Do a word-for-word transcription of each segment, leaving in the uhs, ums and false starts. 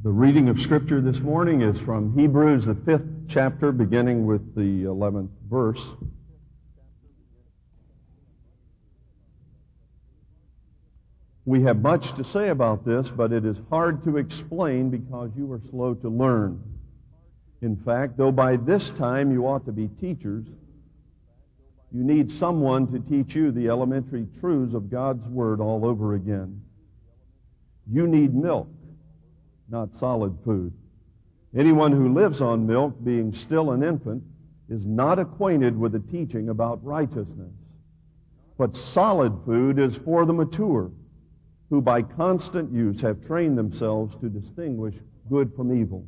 The reading of Scripture this morning is from Hebrews, the fifth chapter, beginning with the eleventh verse. We have much to say about this, but it is hard to explain because you are slow to learn. In fact, though by this time you ought to be teachers, you need someone to teach you the elementary truths of God's Word all over again. You need milk, not solid food. Anyone who lives on milk, being still an infant, is not acquainted with the teaching about righteousness. But solid food is for the mature, who by constant use have trained themselves to distinguish good from evil.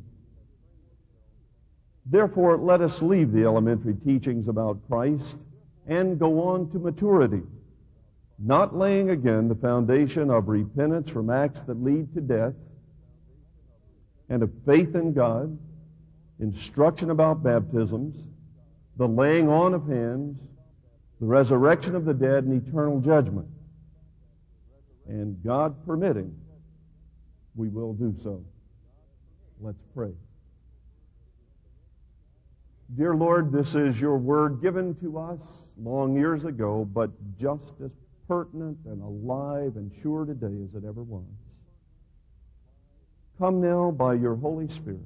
Therefore, let us leave the elementary teachings about Christ and go on to maturity, not laying again the foundation of repentance from acts that lead to death, and of faith in God, instruction about baptisms, the laying on of hands, the resurrection of the dead, and eternal judgment. And God permitting, we will do so. Let's pray. Dear Lord, this is your word given to us long years ago, but just as pertinent and alive and sure today as it ever was. Come now by your Holy Spirit.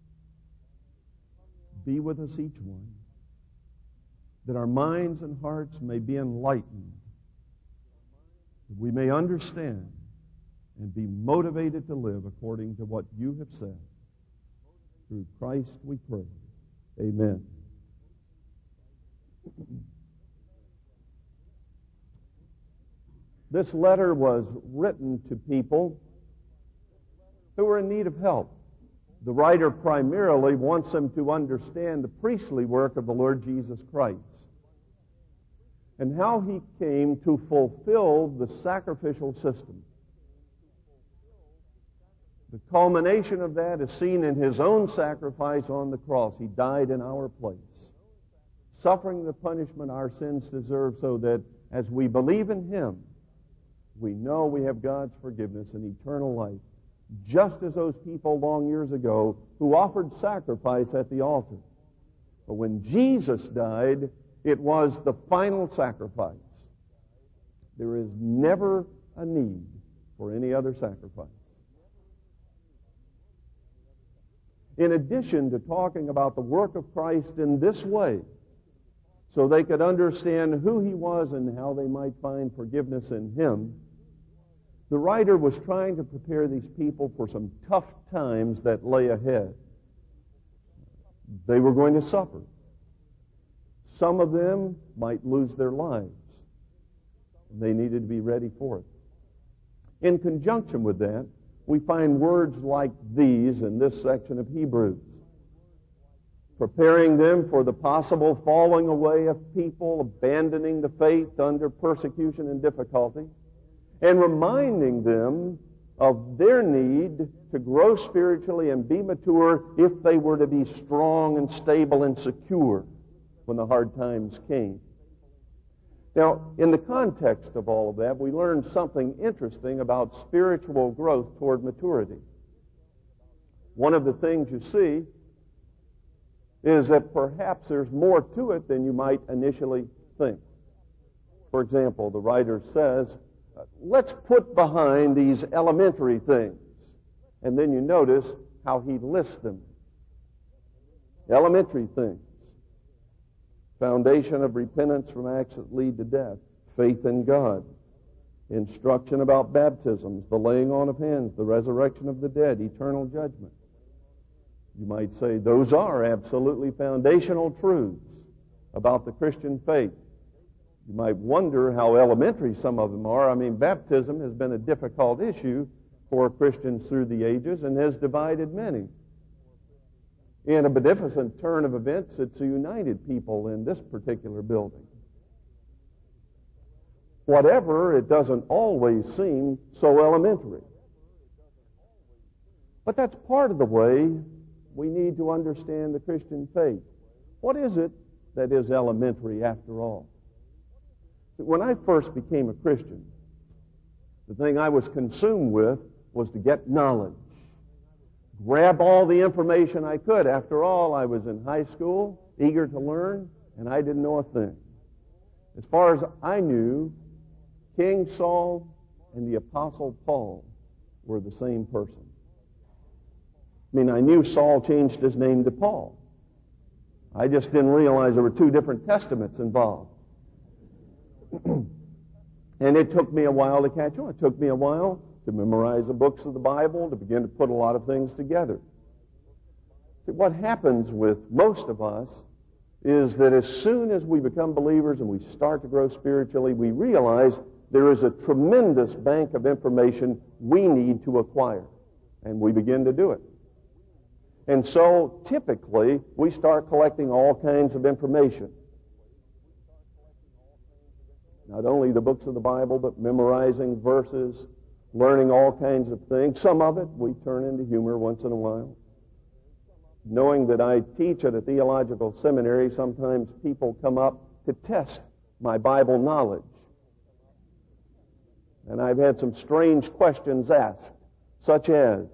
Be with us each one, that our minds and hearts may be enlightened, that we may understand and be motivated to live according to what you have said. Through Christ we pray. Amen. This letter was written to people who are in need of help. The writer primarily wants them to understand the priestly work of the Lord Jesus Christ and how he came to fulfill the sacrificial system. The culmination of that is seen in his own sacrifice on the cross. He died in our place, suffering the punishment our sins deserve, so that as we believe in him, we know we have God's forgiveness and eternal life, just as those people long years ago who offered sacrifice at the altar. But when Jesus died, it was the final sacrifice. There is never a need for any other sacrifice. In addition to talking about the work of Christ in this way, so they could understand who he was and how they might find forgiveness in him, the writer was trying to prepare these people for some tough times that lay ahead. They were going to suffer. Some of them might lose their lives. They needed to be ready for it. In conjunction with that, we find words like these in this section of Hebrews, preparing them for the possible falling away of people, abandoning the faith under persecution and difficulty, and reminding them of their need to grow spiritually and be mature if they were to be strong and stable and secure when the hard times came. Now, in the context of all of that, we learned something interesting about spiritual growth toward maturity. One of the things you see is that perhaps there's more to it than you might initially think. For example, the writer says, let's put behind these elementary things. And then you notice how he lists them. Elementary things. Foundation of repentance from acts that lead to death. Faith in God. Instruction about baptisms. The laying on of hands. The resurrection of the dead. Eternal judgment. You might say those are absolutely foundational truths about the Christian faith. You might wonder how elementary some of them are. I mean, baptism has been a difficult issue for Christians through the ages and has divided many. In a beneficent turn of events, it's united people in this particular building. Whatever, it doesn't always seem so elementary. But that's part of the way we need to understand the Christian faith. What is it that is elementary after all? When I first became a Christian, the thing I was consumed with was to get knowledge. grab all the information I could. After all, I was in high school, eager to learn, and I didn't know a thing. As far as I knew, King Saul and the Apostle Paul were the same person. I mean, I knew Saul changed his name to Paul. I just didn't realize there were two different testaments involved. And it took me a while to catch on. It took me a while to memorize the books of the Bible, to begin to put a lot of things together. See, what happens with most of us is that as soon as we become believers and we start to grow spiritually, we realize there is a tremendous bank of information we need to acquire. And we begin to do it. And so, typically, we start collecting all kinds of information. Not only the books of the Bible, but memorizing verses, learning all kinds of things. Some of it we turn into humor once in a while. Knowing that I teach at a theological seminary, sometimes people come up to test my Bible knowledge. And I've had some strange questions asked, such as,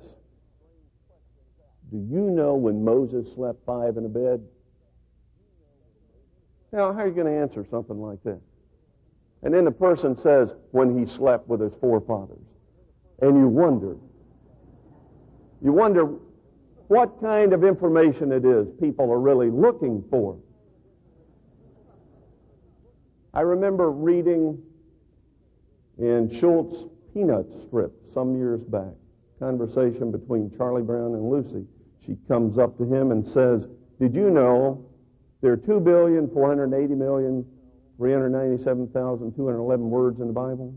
do you know when Moses slept five in a bed? Now, how are you going to answer something like that? And then the person says, when he slept with his forefathers. And you wonder, you wonder what kind of information it is people are really looking for. I remember reading in Schultz Peanut Strip some years back, conversation between Charlie Brown and Lucy. She comes up to him and says, did you know there are two billion, four hundred eighty million, three hundred ninety-seven thousand, two hundred eleven words in the Bible?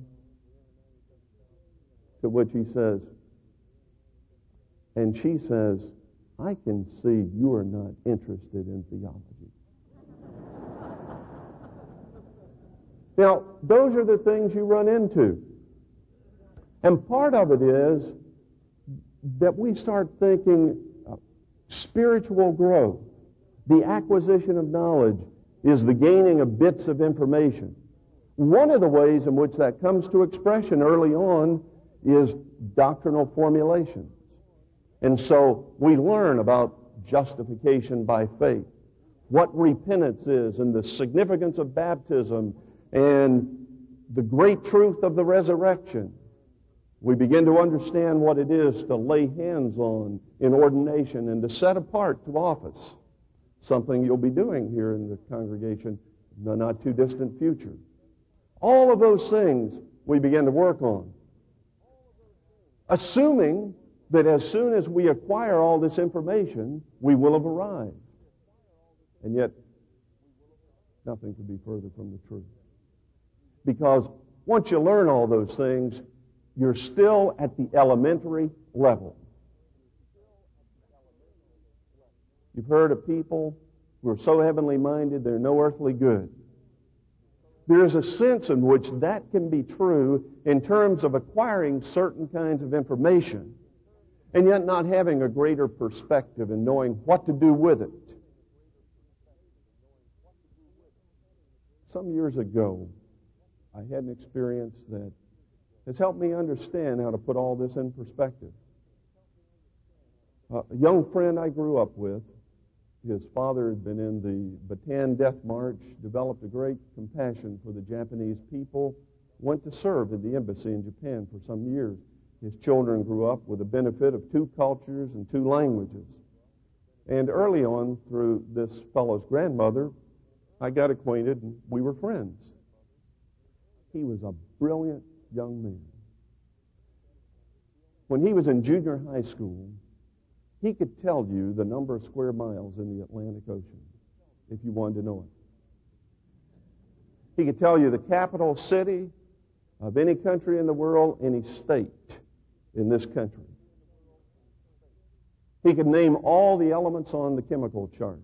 To which he says, and she says, I can see you are not interested in theology. Now, those are the things you run into. And part of it is that we start thinking uh, spiritual growth, the acquisition of knowledge, is the gaining of bits of information. One of the ways in which that comes to expression early on is doctrinal formulation. And so we learn about justification by faith, what repentance is, and the significance of baptism, and the great truth of the resurrection. We begin to understand what it is to lay hands on in ordination and to set apart to office, something you'll be doing here in the congregation in the not too distant future. All of those things we begin to work on, assuming that as soon as we acquire all this information, we will have arrived. And yet, nothing could be further from the truth. Because once you learn all those things, you're still at the elementary level. You've heard of people who are so heavenly minded they're no earthly good. There is a sense in which that can be true in terms of acquiring certain kinds of information and yet not having a greater perspective and knowing what to do with it. Some years ago, I had an experience that has helped me understand how to put all this in perspective. A young friend I grew up with, his father had been in the Bataan Death March, developed a great compassion for the Japanese people, went to serve at the embassy in Japan for some years. His children grew up with the benefit of two cultures and two languages. And early on, through this fellow's grandmother, I got acquainted and we were friends. He was a brilliant young man. When he was in junior high school, he could tell you the number of square miles in the Atlantic Ocean, if you wanted to know it. He could tell you the capital city of any country in the world, any state in this country. He could name all the elements on the chemical chart.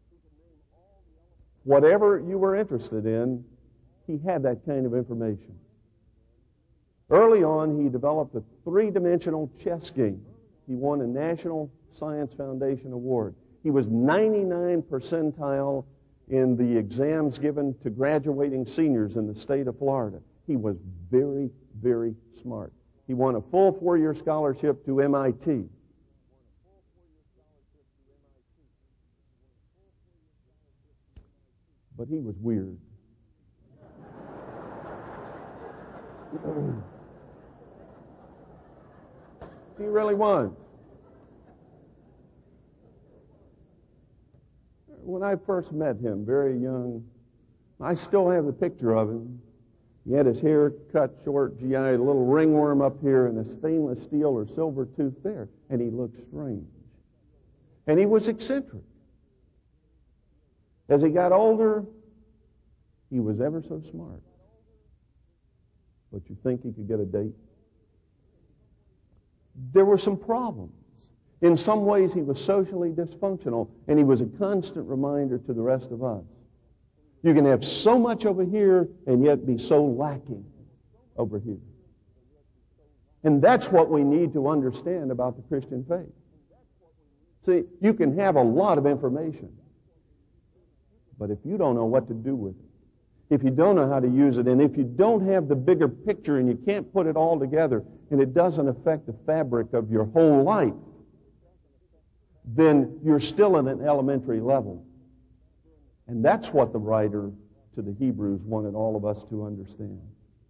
Whatever you were interested in, he had that kind of information. Early on, he developed a three-dimensional chess game. He won a National Science Foundation award. He was ninety-nine percentile in the exams given to graduating seniors in the state of Florida. He was very, very smart. He won a full four-year scholarship to M I T. but he was weird. He really was. When I first met him, very young, I still have the picture of him. He had his hair cut short, G I, a little ringworm up here, and a stainless steel or silver tooth there. And he looked strange. And he was eccentric. As he got older, he was ever so smart. But you think he could get a date? There were some problems. In some ways, he was socially dysfunctional, and he was a constant reminder to the rest of us. You can have so much over here and yet be so lacking over here. And that's what we need to understand about the Christian faith. See, you can have a lot of information, but if you don't know what to do with it, if you don't know how to use it, and if you don't have the bigger picture and you can't put it all together, and it doesn't affect the fabric of your whole life, then you're still at an elementary level. And that's what the writer to the Hebrews wanted all of us to understand.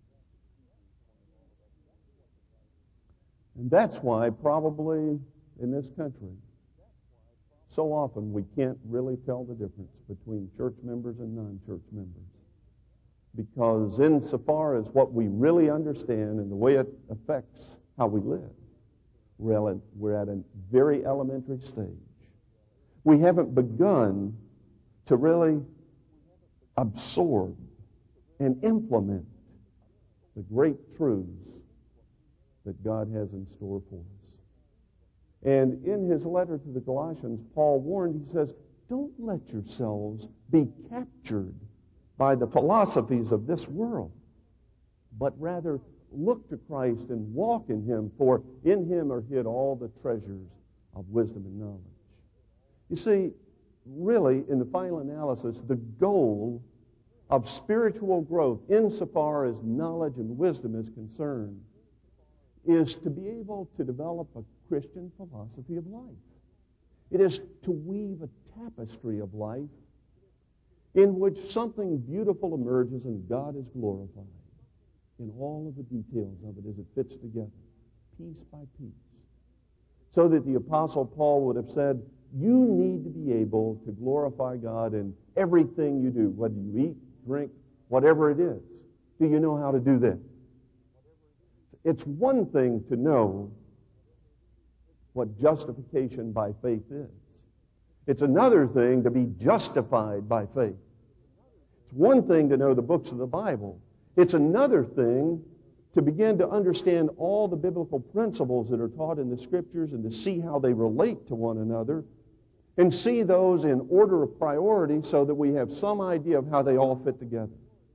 And that's why probably in this country, so often we can't really tell the difference between church members and non-church members. Because insofar as what we really understand and the way it affects how we live, we're at a very elementary stage. We haven't begun to really absorb and implement the great truths that God has in store for us. And in his letter to the Colossians, Paul warned, he says, don't let yourselves be captured by the philosophies of this world, but rather look to Christ and walk in him, for in him are hid all the treasures of wisdom and knowledge. You see, really, in the final analysis, the goal of spiritual growth, insofar as knowledge and wisdom is concerned, is to be able to develop a Christian philosophy of life. It is to weave a tapestry of life in which something beautiful emerges and God is glorified in all of the details of it as it fits together, piece by piece. So that the Apostle Paul would have said, you need to be able to glorify God in everything you do, whether you eat, drink, whatever it is. Do you know how to do that? It's one thing to know what justification by faith is. It's another thing to be justified by faith. It's one thing to know the books of the Bible. It's another thing to begin to understand all the biblical principles that are taught in the Scriptures and to see how they relate to one another and see those in order of priority so that we have some idea of how they all fit together.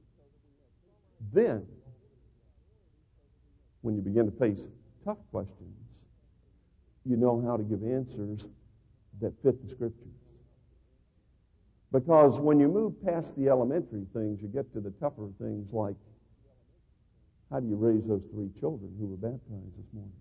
Then, when you begin to face tough questions, you know how to give answers that fit the Scriptures. Because when you move past the elementary things, you get to the tougher things like, how do you raise those three children who were baptized this morning?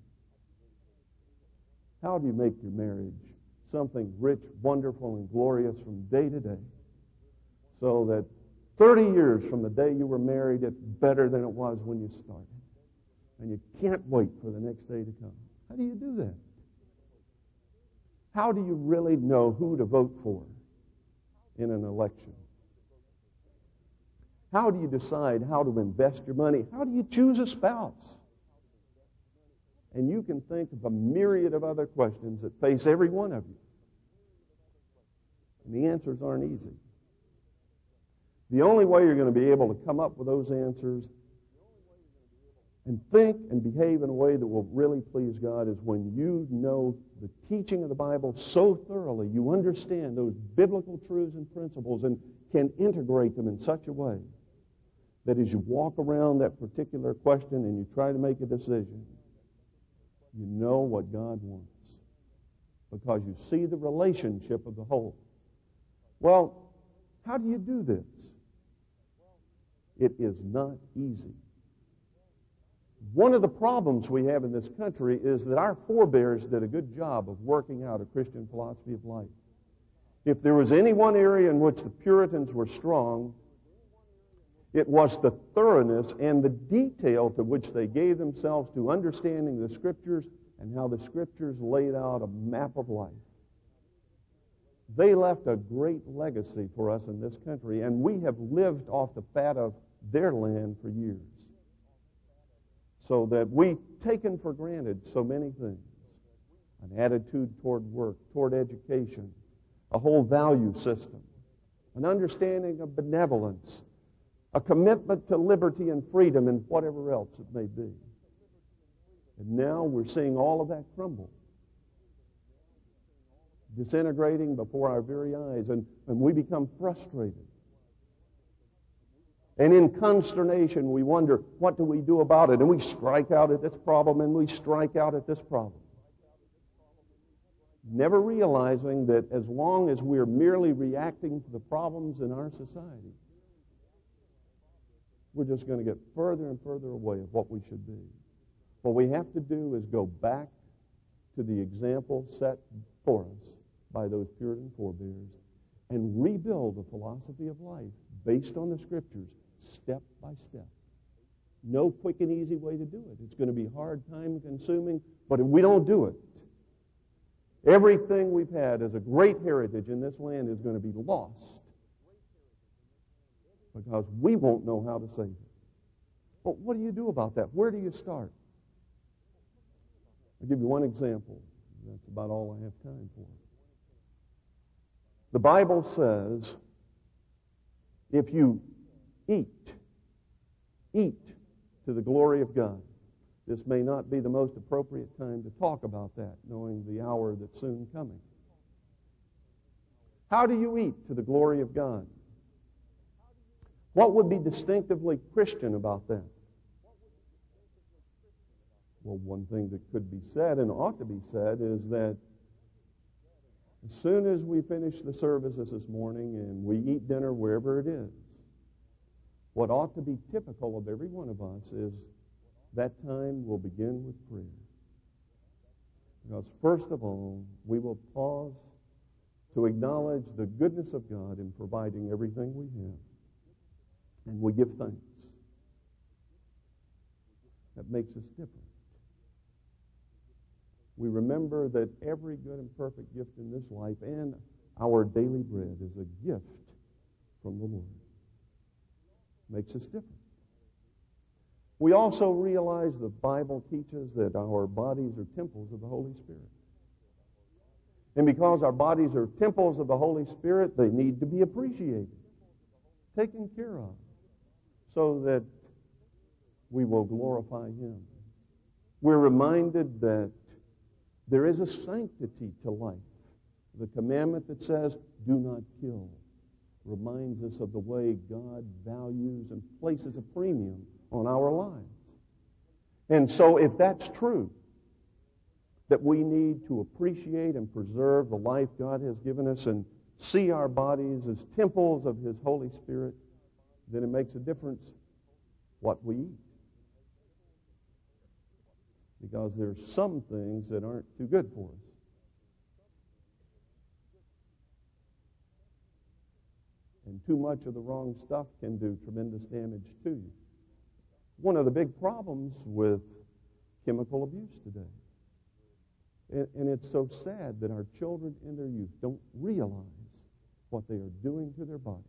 How do you make your marriage something rich, wonderful, and glorious from day to day so that thirty years from the day you were married, it's better than it was when you started? And you can't wait for the next day to come. How do you do that? How do you really know who to vote for in an election? How do you decide how to invest your money? How do you choose a spouse? And you can think of a myriad of other questions that face every one of you. And the answers aren't easy. The only way you're going to be able to come up with those answers and think and behave in a way that will really please God is when you know the teaching of the Bible so thoroughly, you understand those biblical truths and principles and can integrate them in such a way that as you walk around that particular question and you try to make a decision, you know what God wants because you see the relationship of the whole. Well, how do you do this? It is not easy. One of the problems we have in this country is that our forebears did a good job of working out a Christian philosophy of life. If there was any one area in which the Puritans were strong, it was the thoroughness and the detail to which they gave themselves to understanding the Scriptures and how the Scriptures laid out a map of life. They left a great legacy for us in this country, and we have lived off the fat of their land for years. So that we've taken for granted so many things. An attitude toward work, toward education, a whole value system, an understanding of benevolence, a commitment to liberty and freedom and whatever else it may be. And now we're seeing all of that crumble, disintegrating before our very eyes, and, and we become frustrated. And in consternation, we wonder, what do we do about it? And we strike out at this problem, and we strike out at this problem. Never realizing that as long as we're merely reacting to the problems in our society, we're just going to get further and further away of what we should be. What we have to do is go back to the example set for us by those Puritan forebears and rebuild a philosophy of life based on the Scriptures, step by step. No quick and easy way to do it. It's going to be hard, time-consuming, but if we don't do it, everything we've had as a great heritage in this land is going to be lost because we won't know how to save it. But what do you do about that? Where do you start? I'll give you one example. That's about all I have time for. The Bible says, if you eat, eat to the glory of God. This may not be the most appropriate time to talk about that, knowing the hour that's soon coming. How do you eat to the glory of God? What would be distinctively Christian about that? Well, one thing that could be said and ought to be said is that as soon as we finish the services this morning and we eat dinner wherever it is, what ought to be typical of every one of us is that time will begin with prayer. Because first of all, we will pause to acknowledge the goodness of God in providing everything we have. And we give thanks. That makes us different. We remember that every good and perfect gift in this life and our daily bread is a gift from the Lord. Makes us different. We also realize the Bible teaches that our bodies are temples of the Holy Spirit. And because our bodies are temples of the Holy Spirit, they need to be appreciated, taken care of, so that we will glorify Him. We're reminded that there is a sanctity to life. The commandment that says, do not kill, reminds us of the way God values and places a premium on our lives. And so if that's true, that we need to appreciate and preserve the life God has given us and see our bodies as temples of His Holy Spirit, then it makes a difference what we eat. Because there's some things that aren't too good for us. And too much of the wrong stuff can do tremendous damage to you. One of the big problems with chemical abuse today. And, and it's so sad that our children in their youth don't realize what they are doing to their bodies.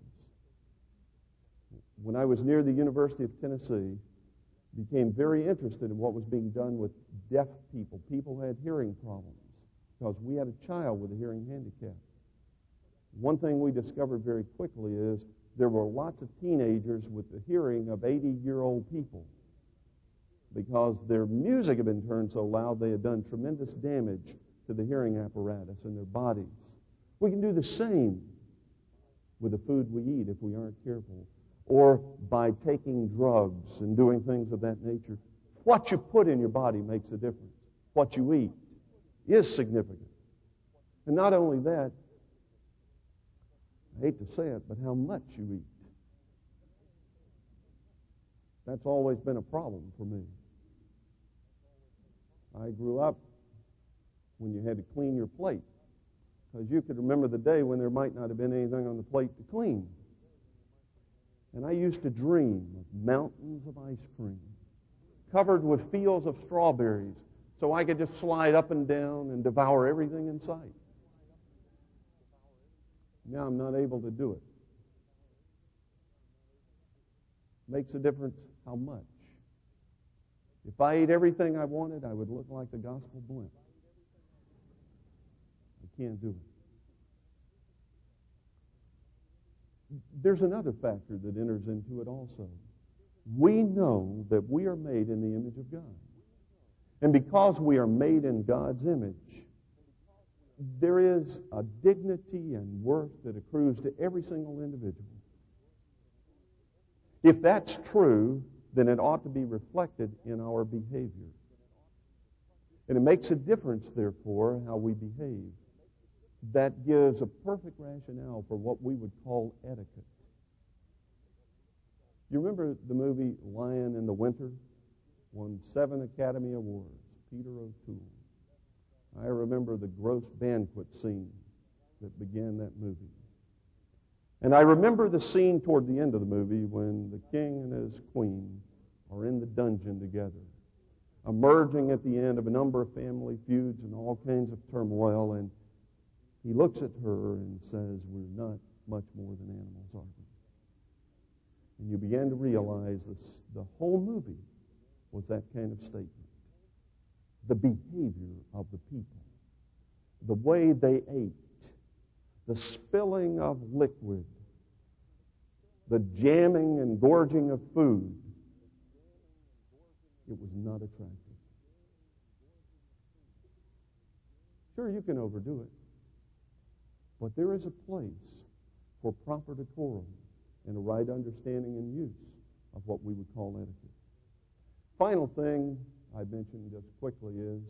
When I was near the University of Tennessee, became very interested in what was being done with deaf people, people who had hearing problems, because we had a child with a hearing handicap. One thing we discovered very quickly is there were lots of teenagers with the hearing of eighty-year-old people because their music had been turned so loud they had done tremendous damage to the hearing apparatus in their bodies. We can do the same with the food we eat if we aren't careful, or by taking drugs and doing things of that nature. What you put in your body makes a difference. What you eat is significant. And not only that, I hate to say it, but how much you eat. That's always been a problem for me. I grew up when you had to clean your plate. Because you could remember the day when there might not have been anything on the plate to clean. And I used to dream of mountains of ice cream covered with fields of strawberries so I could just slide up and down and devour everything in sight. Now I'm not able to do it. Makes a difference how much. If I ate everything I wanted, I would look like the gospel blimp. I can't do it. There's another factor that enters into it also. We know that we are made in the image of God. And because we are made in God's image, there is a dignity and worth that accrues to every single individual. If that's true, then it ought to be reflected in our behavior. And it makes a difference, therefore, how we behave. That gives a perfect rationale for what we would call etiquette. You remember the movie Lion in the Winter? Won seven Academy Awards. Peter O'Toole. I remember the gross banquet scene that began that movie. And I remember the scene toward the end of the movie when the king and his queen are in the dungeon together, emerging at the end of a number of family feuds and all kinds of turmoil, and he looks at her and says, "We're not much more than animals, are we?" And you begin to realize this, the whole movie was that kind of statement. The behavior of the people, the way they ate, the spilling of liquid, the jamming and gorging of food, it was not attractive. Sure, you can overdo it, but there is a place for proper decorum and a right understanding and use of what we would call etiquette. Final thing I mentioned just quickly is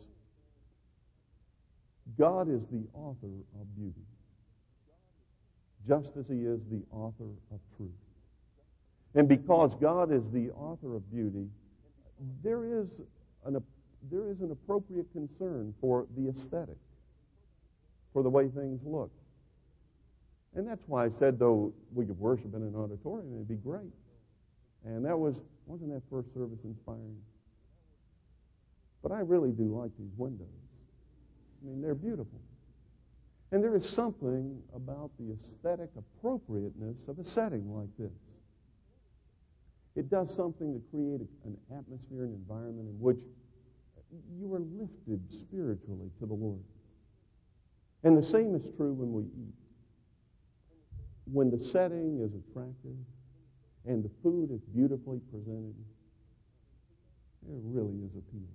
God is the author of beauty, just as He is the author of truth. And because God is the author of beauty, there is an, there is an appropriate concern for the aesthetic, for the way things look. And that's why I said, though we could worship in an auditorium, it'd be great. And that was, wasn't that first service inspiring? But I really do like these windows. I mean, they're beautiful. And there is something about the aesthetic appropriateness of a setting like this. It does something to create a, an atmosphere and environment in which you are lifted spiritually to the Lord. And the same is true when we eat. When the setting is attractive and the food is beautifully presented, there really is appeal.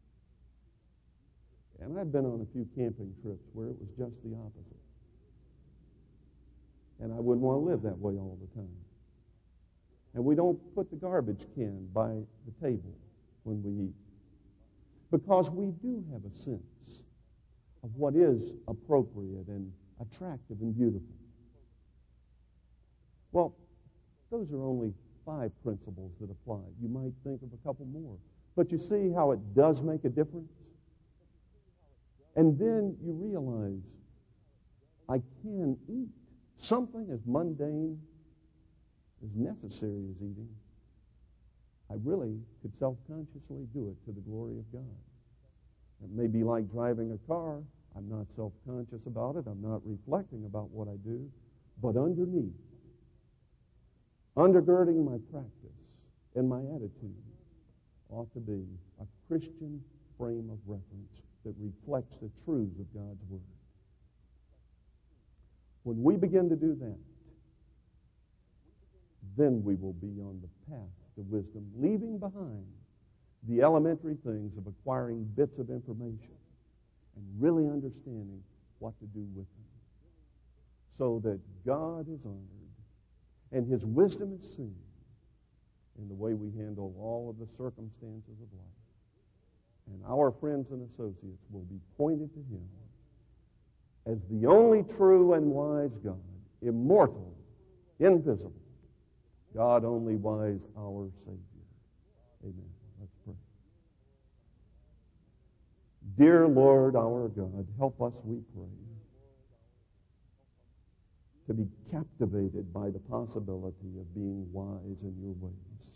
And I've been on a few camping trips where it was just the opposite. And I wouldn't want to live that way all the time. And we don't put the garbage can by the table when we eat, because we do have a sense of what is appropriate and attractive and beautiful. Well, those are only five principles that apply. You might think of a couple more. But you see how it does make a difference? And then you realize, I can eat something as mundane, as necessary as eating. I really could self-consciously do it to the glory of God. It may be like driving a car. I'm not self-conscious about it. I'm not reflecting about what I do. But underneath, undergirding my practice and my attitude ought to be a Christian frame of reference that reflects the truths of God's Word. When we begin to do that, then we will be on the path to wisdom, leaving behind the elementary things of acquiring bits of information and really understanding what to do with them, so that God is honored and His wisdom is seen in the way we handle all of the circumstances of life. And our friends and associates will be pointed to Him as the only true and wise God, immortal, invisible, God only wise, our Savior. Amen. Let's pray. Dear Lord, our God, help us, we pray, to be captivated by the possibility of being wise in your ways.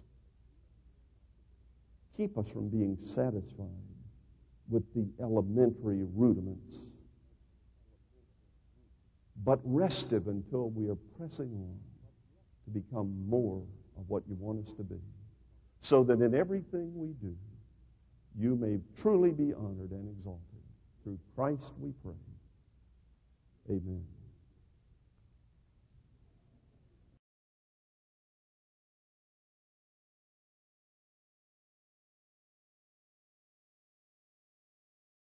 Keep us from being satisfied with the elementary rudiments, but restive until we are pressing on to become more of what you want us to be, so that in everything we do, you may truly be honored and exalted. Through Christ we pray. Amen.